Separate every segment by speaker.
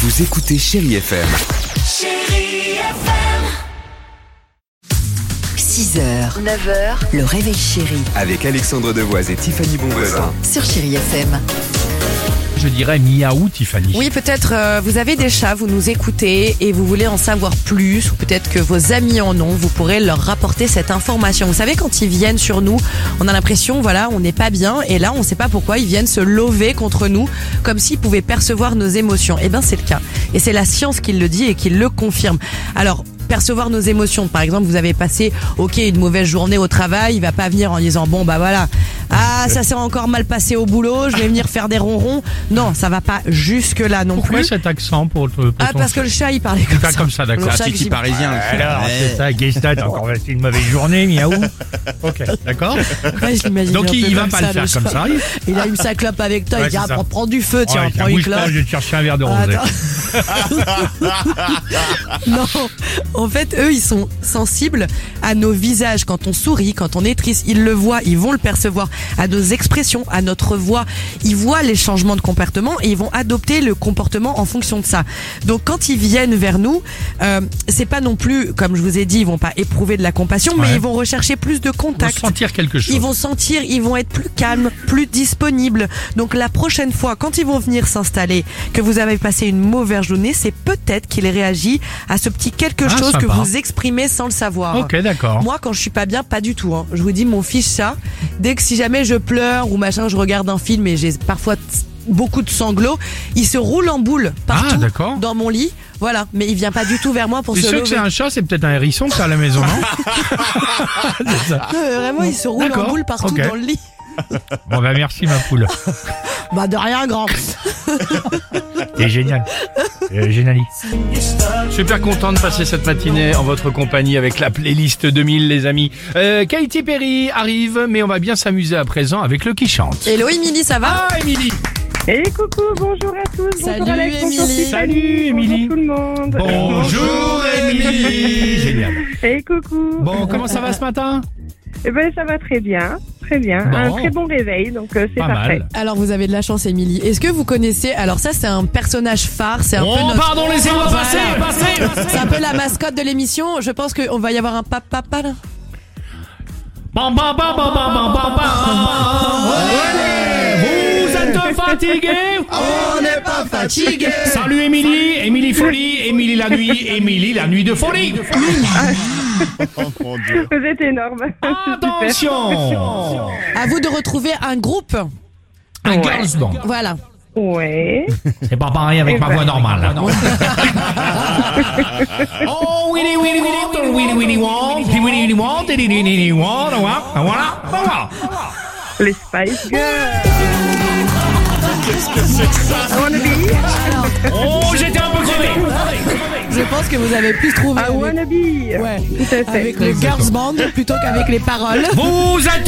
Speaker 1: Vous écoutez Chérie FM.
Speaker 2: Chérie FM.
Speaker 3: 6h, 9h, le réveil chéri
Speaker 1: Avec Alexandre Devoise et Tiffany Bonvoisin.
Speaker 3: sur Chérie FM.
Speaker 4: Je dirais miaou, Tiffany.
Speaker 5: Oui, peut-être vous avez des chats, vous nous écoutez et vous voulez en savoir plus, ou peut-être que vos amis en ont, vous pourrez leur rapporter cette information. Vous savez, quand ils viennent sur nous, on a l'impression, voilà, on n'est pas bien, et là, on ne sait pas pourquoi, ils viennent se lever contre nous, comme s'ils pouvaient percevoir nos émotions. Eh bien, c'est le cas. Et c'est la science qui le dit et qui le confirme. Alors, percevoir nos émotions. Par exemple, vous avez passé, une mauvaise journée au travail, il va pas venir en disant, bon, bah voilà, ça s'est encore mal passé au boulot, je vais venir faire des ronrons. Non, ça va pas jusque là non
Speaker 4: Pourquoi
Speaker 5: plus.
Speaker 4: cet accent pour ton
Speaker 5: Parce que le chat, il parlait comme ça.
Speaker 4: comme ça, d'accord.
Speaker 5: Le chat que j'im-
Speaker 4: Alors, c'est ça, qu'est-ce que t'as encore passé une mauvaise journée, miaou. Ok, d'accord.
Speaker 5: Ouais, je l'imagine
Speaker 4: Donc
Speaker 5: un peu
Speaker 4: il va
Speaker 5: comme
Speaker 4: pas
Speaker 5: ça,
Speaker 4: le faire comme
Speaker 5: chat.
Speaker 4: ça.
Speaker 5: Il allume sa clope avec toi,
Speaker 4: Ouais,
Speaker 5: il dit,
Speaker 4: c'est ça.
Speaker 5: prends du feu, tiens,
Speaker 4: Ouais,
Speaker 5: prends une
Speaker 4: bouge
Speaker 5: clope.
Speaker 4: pas, je vais te chercher un verre de rosé.
Speaker 5: Non, en fait, eux, ils sont sensibles à nos visages. Quand on sourit, quand on est triste, ils le voient, ils vont le percevoir. À nos expressions, à notre voix. Ils voient les changements de comportement et ils vont adopter le comportement en fonction de ça. Donc, quand ils viennent vers nous, c'est pas non plus, comme je vous ai dit, ils vont pas éprouver de la compassion, mais
Speaker 4: Ouais.
Speaker 5: ils vont rechercher plus de
Speaker 4: On va
Speaker 5: contact.
Speaker 4: sentir quelque chose.
Speaker 5: Ils vont sentir, ils vont être plus calmes, plus disponibles. Donc la prochaine fois, quand ils vont venir s'installer, que vous avez passé une mauvaise journée, c'est peut-être qu'il réagit à ce petit quelque chose que
Speaker 4: sympa.
Speaker 5: vous exprimez sans le savoir.
Speaker 4: Ok, d'accord.
Speaker 5: Moi, quand je suis pas bien, pas du tout. Je vous dis, mon fils chat, dès que si jamais je pleure ou machin, je regarde un film et j'ai parfois beaucoup de sanglots, il se roule en boule partout
Speaker 4: d'accord.
Speaker 5: dans mon lit. Voilà, mais il vient pas du tout vers moi pour
Speaker 4: Tu
Speaker 5: se
Speaker 4: sais que
Speaker 5: lever.
Speaker 4: c'est un chat, c'est peut-être un hérisson que t'as à la maison, non? C'est ça.
Speaker 5: Non, mais vraiment, il se roule en
Speaker 4: D'accord,
Speaker 5: boule partout
Speaker 4: ok.
Speaker 5: dans le lit.
Speaker 4: Bon, bah merci ma poule.
Speaker 5: Bah de rien, grand.
Speaker 4: T'es génial. Géniali. Super content de passer cette matinée en votre compagnie avec la playlist 2000, les amis. Katy Perry arrive, mais on va bien s'amuser à présent avec le qui chante.
Speaker 5: Hello Émilie, ça va?
Speaker 4: Ah, Émilie.
Speaker 6: Et coucou, bonjour à tous.
Speaker 5: Salut,
Speaker 6: bonjour Alex, bonjour
Speaker 5: Émilie.
Speaker 6: Tiffany,
Speaker 4: Salut, Émilie.
Speaker 6: Bonjour tout le monde.
Speaker 4: Bonjour, Émilie. Génial.
Speaker 6: Et coucou.
Speaker 4: Bon, comment ça va ce matin?
Speaker 6: Eh ben ça va très bien, très bien.
Speaker 4: Bon.
Speaker 6: Un très bon réveil, donc c'est
Speaker 4: Pas
Speaker 6: parfait.
Speaker 4: mal.
Speaker 5: Alors vous avez de la chance Émilie. Est-ce que vous connaissez, alors ça c'est un personnage phare, c'est un peu
Speaker 4: Oh,
Speaker 5: notre...
Speaker 4: pardon, laissez-moi
Speaker 5: Voilà.
Speaker 4: passer.
Speaker 5: C'est un peu la mascotte de l'émission. Je pense qu'on va y avoir un papa là.
Speaker 4: Bam, bam, bam, bam, bam, bam, bam, bam. Vous êtes fatigué?
Speaker 5: On n'est pas fatigué.
Speaker 4: Salut Émilie, Émilie Folie, Émilie la nuit de folie.
Speaker 6: Vous êtes énorme.
Speaker 4: Attention.
Speaker 5: À vous de retrouver un groupe.
Speaker 4: Un girls band.
Speaker 5: Voilà.
Speaker 6: Ouais.
Speaker 4: C'est pas pareil avec ma voix normale. Oh, Willy, Willy, Willy, Willy, Willy, want, Willy, Willy, want, Willy, Willy, want, voilà.
Speaker 6: Les Spice Girls. I wanna be.
Speaker 4: Oh, j'étais un peu crevé.
Speaker 5: Je pense que vous avez pu trouver
Speaker 6: I wanna be.
Speaker 5: ouais,
Speaker 6: Tout à fait.
Speaker 5: avec le girls band plutôt qu'avec les paroles.
Speaker 4: Vous êtes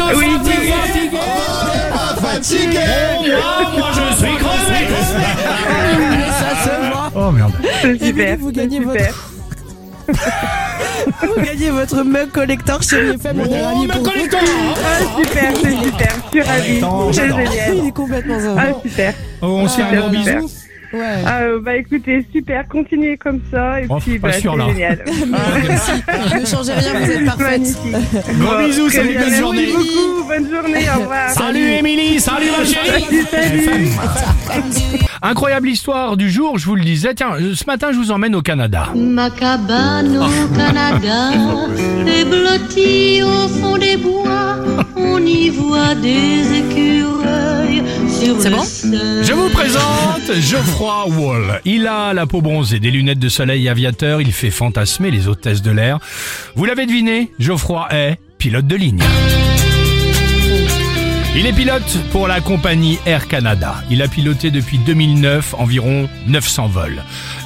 Speaker 4: fatigué. Oh, moi, je suis crevé.
Speaker 5: Ça se voit.
Speaker 4: Oh, merde.
Speaker 6: C'est super.
Speaker 5: vous gagnez
Speaker 6: c'est super.
Speaker 5: Vous gagnez votre mug collector chez FM. On est
Speaker 4: Oh,
Speaker 5: ravis
Speaker 4: mais
Speaker 5: pour vous.
Speaker 4: collector.
Speaker 6: Ah, super, c'est super. Je suis ravie.
Speaker 4: Attends,
Speaker 6: C'est
Speaker 4: j'adore.
Speaker 6: génial.
Speaker 5: Il est complètement
Speaker 6: Ah,
Speaker 5: zinzin.
Speaker 6: super.
Speaker 4: Oh, on se fait un gros
Speaker 6: Super.
Speaker 4: bisou.
Speaker 5: Ouais.
Speaker 6: Ah, bah écoutez, super. Continuez comme ça. Et
Speaker 4: Oh,
Speaker 6: puis,
Speaker 4: pas
Speaker 6: bah,
Speaker 4: sûr,
Speaker 6: c'est
Speaker 4: là.
Speaker 6: génial.
Speaker 5: Ne changez rien, vous êtes parfaite.
Speaker 6: Magnifique.
Speaker 4: Gros bisous,
Speaker 6: Très
Speaker 4: salut,
Speaker 6: bien,
Speaker 4: bonne
Speaker 6: merci
Speaker 4: journée.
Speaker 6: beaucoup. Bonne journée. Au revoir.
Speaker 4: Salut Émilie, salut ma chérie.
Speaker 6: Salut.
Speaker 4: Incroyable histoire du jour, je vous le disais. Tiens, ce matin, je vous emmène au Canada.
Speaker 7: Ma cabane au Canada est blottie au fond des bois. On y voit des écureuils sur
Speaker 5: C'est
Speaker 7: le
Speaker 5: bon
Speaker 7: sel.
Speaker 4: Je vous présente Geoffroy Wall. Il a la peau bronzée, des lunettes de soleil aviateur, il fait fantasmer les hôtesses de l'air. Vous l'avez deviné, Geoffroy est pilote de ligne. Il est pilote pour la compagnie Air Canada. Il a piloté depuis 2009 environ 900 vols.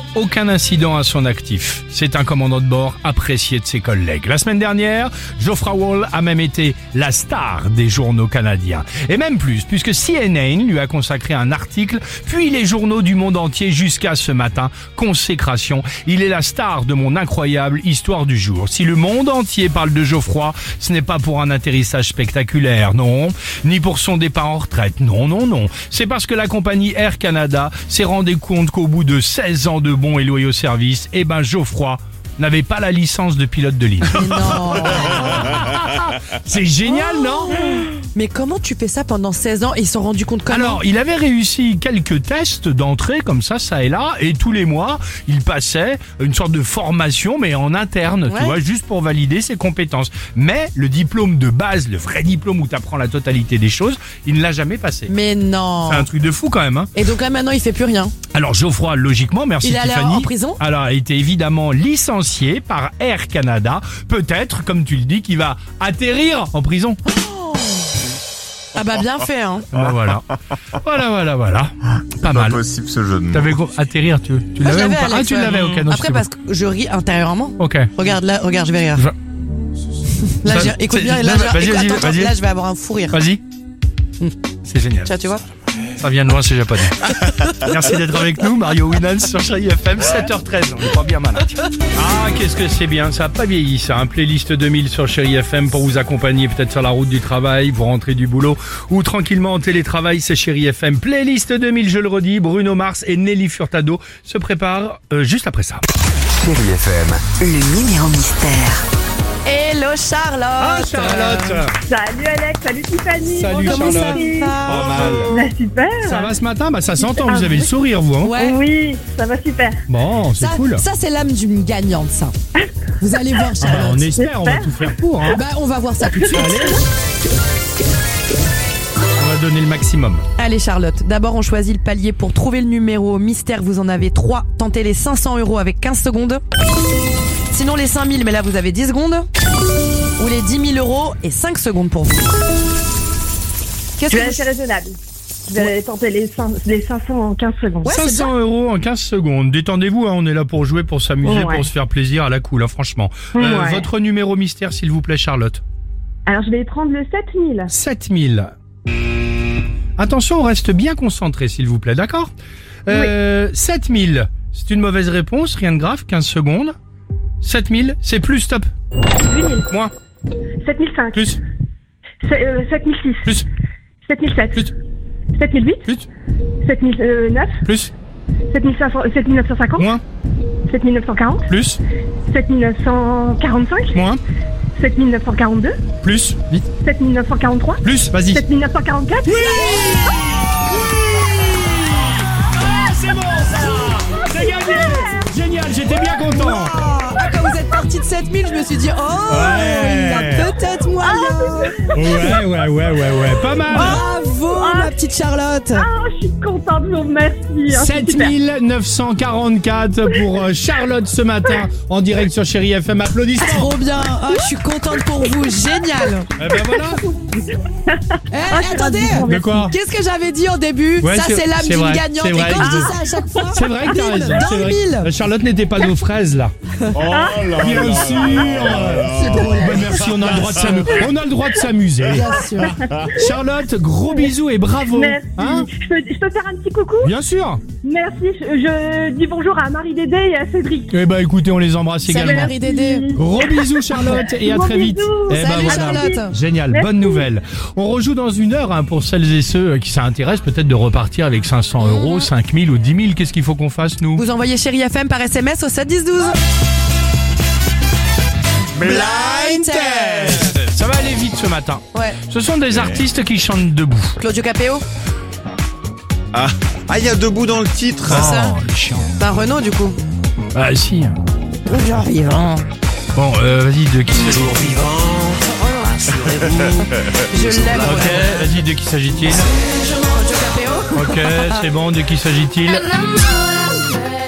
Speaker 4: aucun incident à son actif. C'est un commandant de bord apprécié de ses collègues. La semaine dernière, Geoffrey Wall a même été la star des journaux canadiens. Et même plus, puisque CNN lui a consacré un article, puis les journaux du monde entier jusqu'à ce matin. Consécration, il est la star de mon incroyable histoire du jour. Si le monde entier parle de Geoffroy, ce n'est pas pour un atterrissage spectaculaire, non, ni pour son départ en retraite, non. C'est parce que la compagnie Air Canada s'est rendu compte qu'au bout de 16 ans de bons et loyaux services, Geoffroy n'avait pas la licence de pilote de ligne.
Speaker 5: Mais non.
Speaker 4: C'est génial, non?
Speaker 5: Mais comment tu fais ça pendant 16 ans et ils se sont rendus compte comment?
Speaker 4: Alors, il avait réussi quelques tests d'entrée comme ça et là, et tous les mois, il passait une sorte de formation, mais en interne, tu vois, juste pour valider ses compétences. Mais le diplôme de base, le vrai diplôme où tu apprends la totalité des choses, il ne l'a jamais passé.
Speaker 5: Mais non.
Speaker 4: C'est un truc de fou quand même, hein.
Speaker 5: Et donc là, maintenant, il fait plus rien.
Speaker 4: Alors, Geoffroy, logiquement, merci
Speaker 5: Il est allé
Speaker 4: Tiffany.
Speaker 5: en prison?
Speaker 4: Alors, a été évidemment licencié par Air Canada. Peut-être, comme tu le dis, qu'il va atterrir en prison.
Speaker 5: Ah bah bien fait, hein.
Speaker 4: Voilà. Pas mal.
Speaker 8: Possible ce jeu de mots.
Speaker 4: T'avais quoi? Atterrir, tu
Speaker 5: Ah, je
Speaker 4: l'avais ou
Speaker 5: l'avais,
Speaker 4: pas?
Speaker 5: Alex,
Speaker 4: Tu l'avais, ok. Non,
Speaker 5: Après, parce que je ris intérieurement.
Speaker 4: Ok.
Speaker 5: Regarde, là, je vais rire. Là,
Speaker 4: Ça,
Speaker 5: écoute
Speaker 4: c'est-
Speaker 5: bien, et là,
Speaker 4: vas-y,
Speaker 5: attends,
Speaker 4: vas-y.
Speaker 5: là, je vais avoir un fou rire.
Speaker 4: Vas-y. C'est génial.
Speaker 5: Tu vois?
Speaker 4: Ça vient de loin, c'est japonais. Merci d'être avec nous, Mario Winans sur Chérie FM, 7h13. On est pas bien malade. Ah, qu'est-ce que c'est bien. Ça a pas vieilli, ça. Un playlist 2000 sur Chérie FM pour vous accompagner peut-être sur la route du travail, vous rentrez du boulot ou tranquillement en télétravail. C'est Chérie FM. Playlist 2000, je le redis. Bruno Mars et Nelly Furtado se préparent juste après ça.
Speaker 1: Chérie FM.
Speaker 3: Le numéro mystère.
Speaker 5: Hello Charlotte.
Speaker 4: Ah, Charlotte.
Speaker 6: Salut Alex, salut Tiffany.
Speaker 4: Salut,
Speaker 5: Comment ça
Speaker 4: Charlotte.
Speaker 5: va?
Speaker 4: Pas mal.
Speaker 6: Bah, super.
Speaker 4: Ça va ce matin? Bah, ça s'entend, vous avez le sourire, vous, hein?
Speaker 5: Ouais.
Speaker 6: Oui, ça va super.
Speaker 4: Bon, c'est cool.
Speaker 5: Ça, c'est l'âme d'une gagnante, ça. Vous allez voir,
Speaker 4: Ah,
Speaker 5: Charlotte.
Speaker 4: on espère, on va tout faire pour, hein.
Speaker 5: Bah, on va voir ça tout de suite.
Speaker 4: On va donner le maximum.
Speaker 5: Allez Charlotte, d'abord on choisit le palier pour trouver le numéro mystère, vous en avez 3. Tentez les 500 € avec 15 secondes. Sinon les 5000, mais là vous avez 10 secondes. Ou les 10 000 € et 5 secondes pour vous. Qu'est-ce
Speaker 6: Je vais
Speaker 5: que
Speaker 6: assez raisonnable. Je vais tenter les 500 en 15 secondes.
Speaker 5: Ouais, c'est
Speaker 4: 500 € en 15 secondes. Détendez-vous, hein, on est là pour jouer, pour s'amuser,
Speaker 6: Ouais.
Speaker 4: pour se faire plaisir à la cool, hein, franchement.
Speaker 6: Ouais.
Speaker 4: Votre numéro mystère, s'il vous plaît, Charlotte.
Speaker 6: Alors je vais prendre le 7000.
Speaker 4: 7000. Attention, on reste bien concentré, s'il vous plaît, d'accord? 7000, c'est une mauvaise réponse, rien de grave, 15 secondes. 7000, c'est plus, stop.
Speaker 6: 8000.
Speaker 4: Moins,
Speaker 6: 7005.
Speaker 4: plus,
Speaker 6: 7006.
Speaker 4: plus,
Speaker 6: 7007.
Speaker 4: plus,
Speaker 6: 7008.
Speaker 4: plus,
Speaker 6: 7009.
Speaker 4: plus,
Speaker 6: 7950.
Speaker 4: moins,
Speaker 6: 7940.
Speaker 4: plus,
Speaker 6: 7945.
Speaker 4: moins,
Speaker 6: 7942.
Speaker 4: plus, vite,
Speaker 6: 7943.
Speaker 4: plus, vas-y.
Speaker 6: 7944.
Speaker 4: C'est bon, ça! C'est gagné! Génial, j'étais bien content!
Speaker 5: Ah, quand vous êtes parti de 7000, je me suis dit, oh,
Speaker 4: Ouais.
Speaker 5: il y a peut-être moyen.
Speaker 4: Ouais, pas mal!
Speaker 5: Bravo, ma petite Charlotte.
Speaker 6: Ah, je suis contente, je vous remercie. hein, c'est super.
Speaker 4: 7944 pour Charlotte ce matin en direct sur Chérie FM. Applaudissements!
Speaker 5: Trop bien. Ah, je suis contente pour vous. Génial.
Speaker 4: Eh ben voilà!
Speaker 5: Attendez.
Speaker 4: De quoi?
Speaker 5: Qu'est-ce que j'avais dit au début?
Speaker 4: Ouais,
Speaker 5: ça,
Speaker 4: c'est-
Speaker 5: c'est l'âme
Speaker 4: c'est
Speaker 5: d'une
Speaker 4: vrai,
Speaker 5: gagnante.
Speaker 4: c'est
Speaker 5: Et
Speaker 4: vrai.
Speaker 5: quand je dis ça à chaque fois,
Speaker 4: C'est vrai que t'as
Speaker 5: bim,
Speaker 4: raison.
Speaker 5: dans
Speaker 4: c'est
Speaker 5: le
Speaker 4: vrai.
Speaker 5: mille.
Speaker 4: Charlotte n'était pas nos fraises là.
Speaker 8: Oh là
Speaker 4: Bien
Speaker 8: là.
Speaker 4: sûr!
Speaker 5: C'est drôle.
Speaker 4: Ben, merci, on a le droit de s'amuser. On a le droit de s'amuser.
Speaker 5: Bien sûr.
Speaker 4: Charlotte, gros bisous et bravo!
Speaker 6: Merci.
Speaker 4: Hein?
Speaker 6: Je peux faire un petit coucou?
Speaker 4: Bien sûr!
Speaker 6: Merci. Je dis bonjour à Marie Dédé et à Cédric.
Speaker 4: Eh ben écoutez, on les embrasse
Speaker 5: Salut
Speaker 4: également.
Speaker 5: Marie Dédé.
Speaker 4: Gros bisous Charlotte et à
Speaker 6: Gros
Speaker 4: très vite.
Speaker 6: bisous.
Speaker 4: Eh ben
Speaker 5: Salut
Speaker 4: voilà.
Speaker 5: Charlotte.
Speaker 4: Génial,
Speaker 6: Merci.
Speaker 4: bonne nouvelle. On rejoue dans une heure hein, pour celles et ceux qui s'intéressent peut-être de repartir avec 500 €, 5000 ou 10 000. Qu'est-ce qu'il faut qu'on fasse nous?
Speaker 5: Vous envoyez Chérie FM par SMS au 7 10 12.
Speaker 4: Blind Test. Ça va aller vite ce matin.
Speaker 5: Ouais.
Speaker 4: Ce sont des artistes qui chantent debout.
Speaker 5: Claudio Capéo.
Speaker 8: Ah, il y a deux bouts dans le titre.
Speaker 5: ça.
Speaker 4: les chiants.
Speaker 5: Ben Renaud du coup.
Speaker 4: Ah si.
Speaker 5: Genre vivant.
Speaker 4: Bon, vas-y, de qui s'agit-il?
Speaker 5: Je l'aime.
Speaker 4: Ok, vas-y, de qui s'agit-il?
Speaker 5: Claudio Capéo.
Speaker 4: Ok, c'est bon, de qui s'agit-il?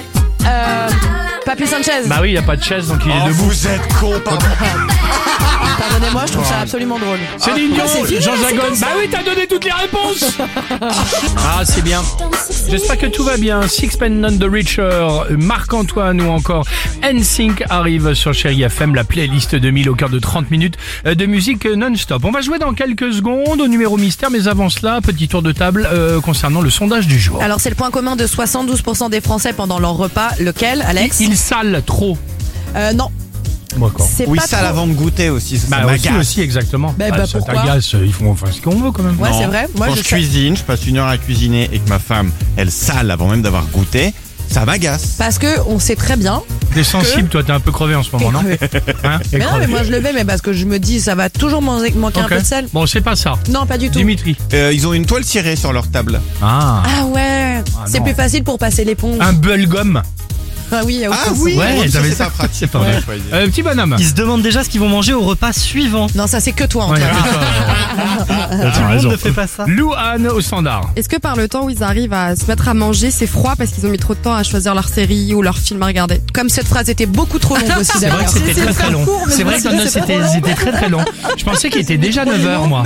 Speaker 5: Papi Sanchez.
Speaker 4: Bah oui, il n'y a pas de chaise, donc il est
Speaker 8: Oh,
Speaker 4: debout.
Speaker 8: vous êtes con, pardon.
Speaker 5: Pardonnez-moi, je trouve ça absolument drôle.
Speaker 4: Céline Dion,
Speaker 5: c'est fini,
Speaker 4: Jean-Jacques
Speaker 5: c'est
Speaker 4: Goldman.
Speaker 5: comme ça.
Speaker 4: Bah oui, t'as donné toutes les réponses. Ah, c'est bien. J'espère que tout va bien. Sixpence None the Richer, Marc-Antoine ou encore NSYNC arrive sur Chérie FM, la playlist 2000 au cœur de 30 minutes de musique non-stop. On va jouer dans quelques secondes au numéro mystère, mais avant cela, petit tour de table concernant le sondage du jour.
Speaker 5: Alors, c'est le point commun de 72% des Français pendant leur repas. Lequel, Alex?
Speaker 4: Ils salent trop.
Speaker 5: Non.
Speaker 4: D'accord.
Speaker 5: C'est
Speaker 8: Oui,
Speaker 5: pas
Speaker 8: ça
Speaker 5: trop.
Speaker 8: avant de goûter aussi, ça
Speaker 4: Bah
Speaker 8: m'agace.
Speaker 4: aussi, exactement.
Speaker 5: Bah,
Speaker 4: ça
Speaker 5: pourquoi
Speaker 4: t'agace, ils font enfin ce qu'on veut quand même.
Speaker 5: Ouais,
Speaker 8: Non.
Speaker 5: c'est vrai. Moi,
Speaker 8: Quand je cuisine, je passe 1 heure à cuisiner et que ma femme, elle sale avant même d'avoir goûté, ça m'agace.
Speaker 5: Parce que on sait très bien.
Speaker 4: T'es sensible, toi, t'es un peu crevé en ce moment, non? Hein?
Speaker 5: Mais non, mais moi je le mets, mais parce que je me dis, ça va toujours manquer un
Speaker 4: Ok.
Speaker 5: peu de sel.
Speaker 4: Bon, c'est pas ça.
Speaker 5: Non, pas du tout.
Speaker 4: Dimitri.
Speaker 8: Ils ont une toile cirée sur leur table.
Speaker 4: Ah.
Speaker 5: Ah ouais, c'est
Speaker 4: non.
Speaker 5: plus facile pour passer l'éponge.
Speaker 4: Un bubblegum.
Speaker 5: Ah oui, il y a autre chose.
Speaker 8: oui,
Speaker 4: Ouais,
Speaker 8: ça,
Speaker 4: t'avais
Speaker 8: c'est
Speaker 4: ça.
Speaker 8: pas pratique.
Speaker 4: C'est pas vrai.
Speaker 8: Ouais, faut dire.
Speaker 4: Petit bonhomme.
Speaker 9: Ils se demandent déjà ce qu'ils vont manger au repas suivant.
Speaker 5: Non, ça c'est que toi,
Speaker 4: Ouais,
Speaker 5: Antoine.
Speaker 9: Tout le monde ne fait pas ça.
Speaker 4: Louane au standard.
Speaker 10: Est-ce que par le temps où ils arrivent à se mettre à manger, c'est froid parce qu'ils ont mis trop de temps à choisir leur série ou leur film à regarder?
Speaker 5: Comme cette phrase était beaucoup trop longue aussi
Speaker 4: C'est vrai
Speaker 5: d'ailleurs.
Speaker 4: que c'était très très long.
Speaker 5: court, mais
Speaker 4: C'est vrai que
Speaker 5: c'est
Speaker 4: c'était très très long. Je pensais qu'il était déjà 9h, moi.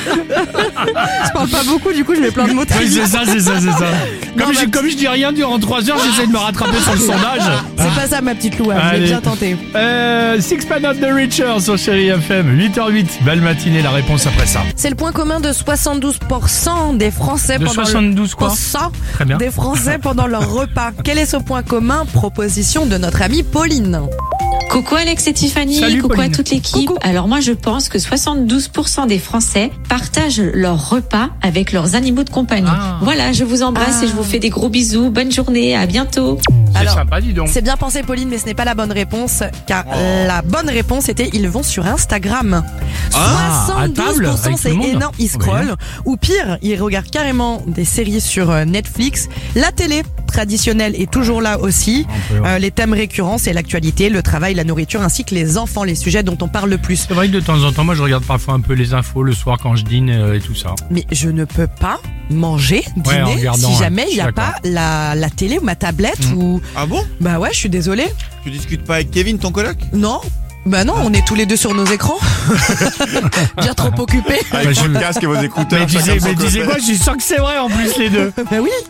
Speaker 10: Je parle pas beaucoup, du coup je mets plein de mots très
Speaker 4: Oui,
Speaker 10: vite.
Speaker 4: c'est ça. Comme je dis rien durant 3 heures, j'essaie de me rattraper sur le sondage.
Speaker 5: C'est pas ça ma petite Louane, je
Speaker 4: Allez.
Speaker 5: l'ai bien tenté.
Speaker 4: Sixpence None the Richer sur Chérie FM. 8h08. Belle matinée, la réponse après ça.
Speaker 5: C'est le point commun de 72% des Français
Speaker 4: De
Speaker 5: pendant
Speaker 4: 72 quoi? Très bien.
Speaker 5: des Français pendant leur repas. Quel est ce point commun? Proposition de notre amie Pauline.
Speaker 11: Coucou Alex et Tiffany,
Speaker 4: Salut,
Speaker 11: coucou
Speaker 4: Pauline.
Speaker 11: à toute l'équipe.
Speaker 5: Coucou.
Speaker 11: Alors moi je pense que 72% des Français partagent leur repas avec leurs animaux de compagnie.
Speaker 4: Ah.
Speaker 11: Voilà, je vous embrasse et je vous fais des gros bisous. Bonne journée, à bientôt.
Speaker 4: C'est
Speaker 5: Alors,
Speaker 4: sympa, dis donc.
Speaker 5: C'est bien pensé Pauline, mais ce n'est pas la bonne réponse, car la bonne réponse était ils vont sur Instagram.
Speaker 4: à table,
Speaker 5: 72%
Speaker 4: avec tout
Speaker 5: c'est
Speaker 4: le monde.
Speaker 5: énorme, ils scrollent. Ou pire, ils regardent carrément des séries sur Netflix. La télé traditionnelle est toujours là aussi.
Speaker 4: Un peu, ouais.
Speaker 5: Les thèmes récurrents, c'est l'actualité, le travail, la nourriture, ainsi que les enfants, les sujets dont on parle le plus.
Speaker 4: C'est vrai que de temps en temps, moi je regarde parfois un peu les infos le soir quand je dîne et tout ça.
Speaker 5: Mais je ne peux pas manger,
Speaker 4: Ouais, en
Speaker 5: dîner,
Speaker 4: regardant,
Speaker 5: si
Speaker 4: ouais,
Speaker 5: jamais
Speaker 4: je
Speaker 5: il n'y
Speaker 4: suis
Speaker 5: a pas la télé ou ma tablette ou...
Speaker 8: Ah bon?
Speaker 5: Bah ouais, je suis désolée.
Speaker 8: Tu discutes pas avec Kevin, ton coloc?
Speaker 5: Non. Bah non, on est tous les deux sur nos écrans. Bien trop occupés.
Speaker 8: Avec
Speaker 4: je-
Speaker 8: votre casque et vos écouteurs.
Speaker 4: Mais tu sais
Speaker 8: chacun de son côté.
Speaker 4: quoi, je suis sûr que c'est vrai en plus les deux.
Speaker 5: Bah oui.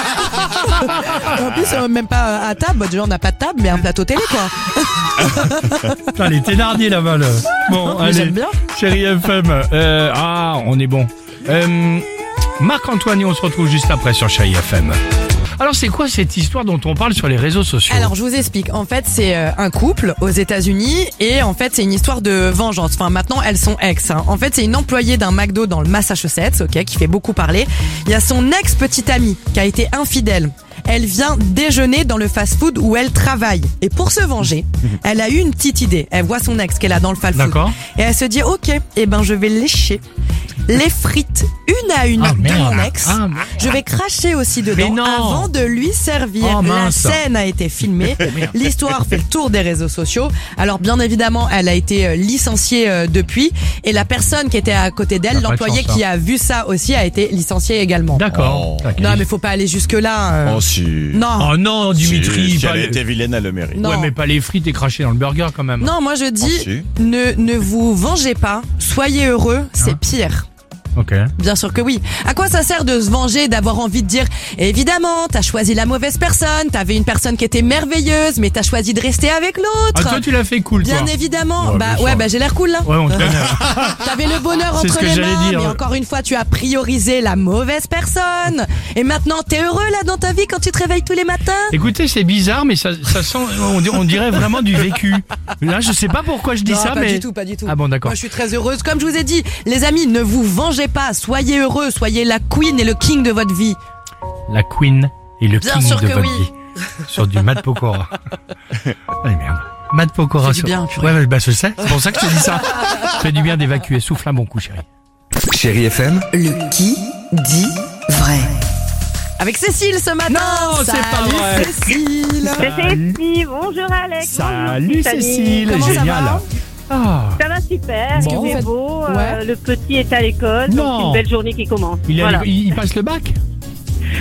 Speaker 5: En plus, même pas à table. Déjà, on n'a pas de table, mais un plateau télé, quoi.
Speaker 4: Putain, les Thénardier là-bas là. Bon,
Speaker 5: Mais
Speaker 4: allez.
Speaker 5: j'aime bien.
Speaker 4: Chérie FM. On est bon. Marc-Antoine et on se retrouve juste après sur Chérie FM. Alors c'est quoi cette histoire dont on parle sur les réseaux sociaux?
Speaker 5: Alors, je vous explique. En fait, c'est un couple aux États-Unis et en fait, c'est une histoire de vengeance. Enfin, maintenant, elles sont ex. Hein. En fait, c'est une employée d'un McDo dans le Massachusetts, ok, qui fait beaucoup parler. Il y a son ex-petite amie qui a été infidèle. Elle vient déjeuner dans le fast-food où elle travaille. Et pour se venger, elle a eu une petite idée. Elle voit son ex qu'elle a dans le fast-food.
Speaker 4: D'accord.
Speaker 5: Et elle se dit, ok, eh ben, je vais lécher les frites une à une
Speaker 4: Ah,
Speaker 5: de
Speaker 4: merde.
Speaker 5: mon ex.
Speaker 4: Ah,
Speaker 5: Je vais cracher aussi dedans
Speaker 4: Mais non.
Speaker 5: avant de lui servir.
Speaker 4: Oh,
Speaker 5: La
Speaker 4: mince.
Speaker 5: scène a été filmée. L'histoire fait le tour des réseaux sociaux. Alors bien évidemment, elle a été licenciée depuis. Et la personne qui était à côté
Speaker 4: Ça a
Speaker 5: d'elle,
Speaker 4: pas de
Speaker 5: l'employé
Speaker 4: chance,
Speaker 5: qui a vu ça aussi, a été licencié également.
Speaker 4: D'accord.
Speaker 8: Oh.
Speaker 5: Non mais faut pas aller jusque là.
Speaker 8: Oh si.
Speaker 5: Non.
Speaker 4: Oh non, Dimitri.
Speaker 8: Si
Speaker 4: pas
Speaker 8: elle
Speaker 4: les-
Speaker 8: était vilaine, elle le mérite.
Speaker 5: Non.
Speaker 4: Ouais, mais pas les frites et cracher dans le burger quand même.
Speaker 5: Non, moi je dis,
Speaker 8: Oh, si.
Speaker 5: ne vous vengez pas, soyez heureux, c'est
Speaker 4: Hein
Speaker 5: pire.
Speaker 4: Ok.
Speaker 5: Bien sûr que oui. À quoi ça sert de se venger, d'avoir envie de dire évidemment, t'as choisi la mauvaise personne, t'avais une personne qui était merveilleuse, mais t'as choisi de rester avec
Speaker 4: Ah,
Speaker 5: l'autre.
Speaker 4: toi tu l'as fait cool, toi.
Speaker 5: Bien évidemment.
Speaker 4: Ouais,
Speaker 5: bah
Speaker 4: bien
Speaker 5: ouais,
Speaker 4: sûr.
Speaker 5: bah j'ai l'air cool là.
Speaker 4: Ouais, on te connaît.
Speaker 5: T'avais le bonheur
Speaker 4: C'est ce
Speaker 5: entre
Speaker 4: que
Speaker 5: les
Speaker 4: j'allais
Speaker 5: mains,
Speaker 4: dire.
Speaker 5: mais encore une fois, tu as priorisé la mauvaise personne. Et maintenant, t'es heureux là dans ta vie quand tu te réveilles tous les matins.
Speaker 4: Écoutez, c'est bizarre, mais ça sent, on dirait vraiment du vécu. Là, je sais pas pourquoi je dis
Speaker 5: Non,
Speaker 4: ça,
Speaker 5: pas
Speaker 4: mais
Speaker 5: du tout, pas du tout.
Speaker 4: Ah bon, d'accord.
Speaker 5: Moi, je suis très heureuse. Comme je vous ai dit, les amis, ne vous vengez pas. Soyez heureux, soyez la queen et le king de votre vie.
Speaker 4: La queen et le
Speaker 5: Bien
Speaker 4: king
Speaker 5: sûr
Speaker 4: de
Speaker 5: que
Speaker 4: votre
Speaker 5: oui.
Speaker 4: vie. Sur du Matt Pokora. Ah merde. Matt Pokora.
Speaker 5: Fait du bien, purée.
Speaker 4: Ouais, bah je sais. C'est pour ça que je te dis ça. Fait du bien d'évacuer. Souffle un bon coup, chérie.
Speaker 1: Chérie FM,
Speaker 3: Le qui dit vrai.
Speaker 5: Avec Cécile ce matin.
Speaker 4: Non, c'est
Speaker 5: Salut,
Speaker 4: pas vrai.
Speaker 5: Cécile.
Speaker 6: C'est Cécile, bonjour Alex.
Speaker 4: Salut
Speaker 6: bonjour Tiffany.
Speaker 4: Cécile,
Speaker 5: Comment ça
Speaker 4: génial.
Speaker 5: va
Speaker 4: Ah,
Speaker 6: Ça va super,
Speaker 4: Bon.
Speaker 6: il fait beau,
Speaker 5: Ouais.
Speaker 6: le petit est à l'école,
Speaker 4: Non.
Speaker 6: donc c'est une belle journée qui commence.
Speaker 4: il
Speaker 6: Voilà.
Speaker 4: passe le bac?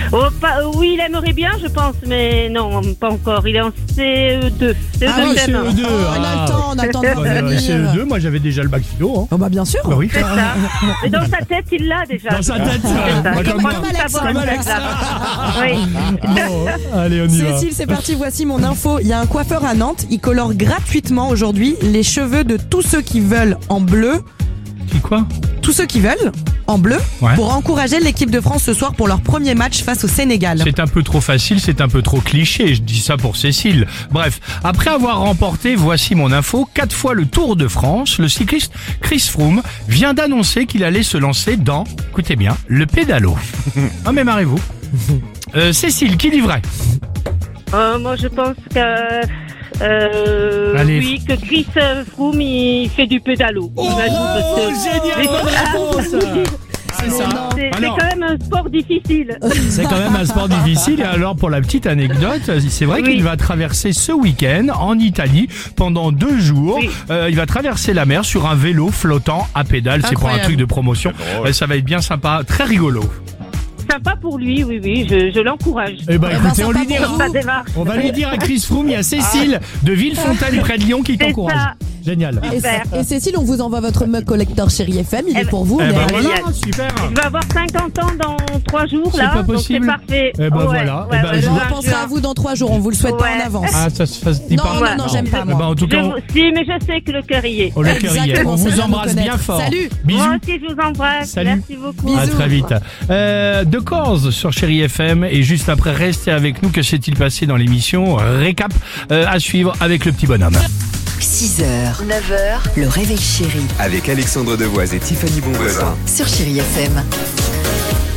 Speaker 6: Oui, il aimerait bien, je pense, mais non, pas encore. Il est en CE2.
Speaker 5: Ah oui,
Speaker 6: CE2.
Speaker 4: CE2.
Speaker 5: On a le temps de revenir.
Speaker 4: CE2, moi j'avais déjà le bac philo. Hein.
Speaker 5: Oh bah bien sûr.
Speaker 4: Bah oui.
Speaker 6: C'est ça. Mais dans sa tête, il l'a déjà.
Speaker 4: Dans sa tête,
Speaker 6: C'est ça.
Speaker 4: moi,
Speaker 6: Il
Speaker 4: comme
Speaker 6: croit
Speaker 4: moi.
Speaker 6: tout savoir,
Speaker 4: Comme
Speaker 6: Alex,
Speaker 4: Alex.
Speaker 6: là-bas. Oui.
Speaker 4: Bon, allez, on y va.
Speaker 5: Cécile, c'est parti, voici mon info. Il y a un coiffeur à Nantes, il colore gratuitement aujourd'hui les cheveux de tous ceux qui veulent en bleu.
Speaker 4: Qui quoi?
Speaker 5: Tous ceux qui veulent en bleu
Speaker 4: Ouais.
Speaker 5: pour encourager l'équipe de France ce soir pour leur premier match face au Sénégal.
Speaker 4: C'est un peu trop facile, c'est un peu trop cliché, je dis ça pour Cécile. Bref, après avoir remporté, voici mon info, 4 fois le Tour de France, le cycliste Chris Froome vient d'annoncer qu'il allait se lancer dans, écoutez bien, le pédalo. Ah mais marrez-vous. Cécile, qui dit vrai?
Speaker 6: Moi, je pense que...
Speaker 4: Allez.
Speaker 6: Oui, que Chris Froome, il fait du pédalo.
Speaker 4: génial, bonne réponse. C'est ça.
Speaker 6: C'est
Speaker 4: Alors,
Speaker 6: quand même un sport difficile.
Speaker 4: c'est quand même un sport difficile. Et alors, pour la petite anecdote, c'est vrai
Speaker 6: Oui.
Speaker 4: qu'il va traverser ce week-end en Italie pendant 2 jours.
Speaker 6: Oui.
Speaker 4: Il va traverser la mer sur un vélo flottant à pédale. C'est pour un
Speaker 5: Incroyable.
Speaker 4: truc de promotion. Ça va être bien sympa, très rigolo.
Speaker 6: Sympa pour lui, oui, je l'encourage.
Speaker 4: Eh ben, écoutez, on
Speaker 5: sympa
Speaker 4: lui
Speaker 5: pour
Speaker 4: dira.
Speaker 5: vous.
Speaker 6: Sa démarche.
Speaker 4: On va lui dire à Chris Froome, il y a Cécile de Villefontaine près de Lyon qui
Speaker 6: C'est
Speaker 4: t'encourage.
Speaker 6: ça.
Speaker 4: Génial.
Speaker 6: Super.
Speaker 5: Et Cécile, on vous envoie votre mug collector Chérie FM, il est pour vous.
Speaker 4: Eh
Speaker 5: on est
Speaker 4: ben
Speaker 5: ravis.
Speaker 4: voilà, super.
Speaker 6: Je vais avoir 50 ans dans 3 jours,
Speaker 4: C'est
Speaker 6: là.
Speaker 4: pas possible.
Speaker 6: Donc c'est parfait.
Speaker 4: Eh ben voilà. Eh ben, je
Speaker 5: On
Speaker 6: juin,
Speaker 5: pensera
Speaker 6: juin.
Speaker 5: à vous dans 3 jours, on vous le souhaite pas
Speaker 6: Ouais.
Speaker 5: en avance.
Speaker 4: Ah, ça se dit
Speaker 5: Non,
Speaker 4: pas.
Speaker 5: non, j'aime pas,
Speaker 4: Eh ben,
Speaker 5: moi.
Speaker 4: en tout cas,
Speaker 6: Si, mais je sais que le cœur y est.
Speaker 4: on le cœur y est.
Speaker 5: Exactement,
Speaker 4: On
Speaker 5: c'est
Speaker 4: vous
Speaker 5: bien de
Speaker 4: embrasse
Speaker 5: nous
Speaker 4: bien
Speaker 5: connaître.
Speaker 4: fort.
Speaker 5: Salut.
Speaker 4: Bisous.
Speaker 6: Moi aussi, je vous embrasse.
Speaker 4: Salut.
Speaker 6: Merci beaucoup.
Speaker 4: À
Speaker 5: Bisous.
Speaker 4: très vite. De Corse sur Chérie FM et juste après, restez avec nous. Que s'est-il passé dans l'émission? Récap à suivre avec le petit bonhomme.
Speaker 3: 6h, 9h, le réveil chéri
Speaker 1: Avec Alexandre Devoise et Tiffany Bonvoisin.
Speaker 3: sur Chérie FM.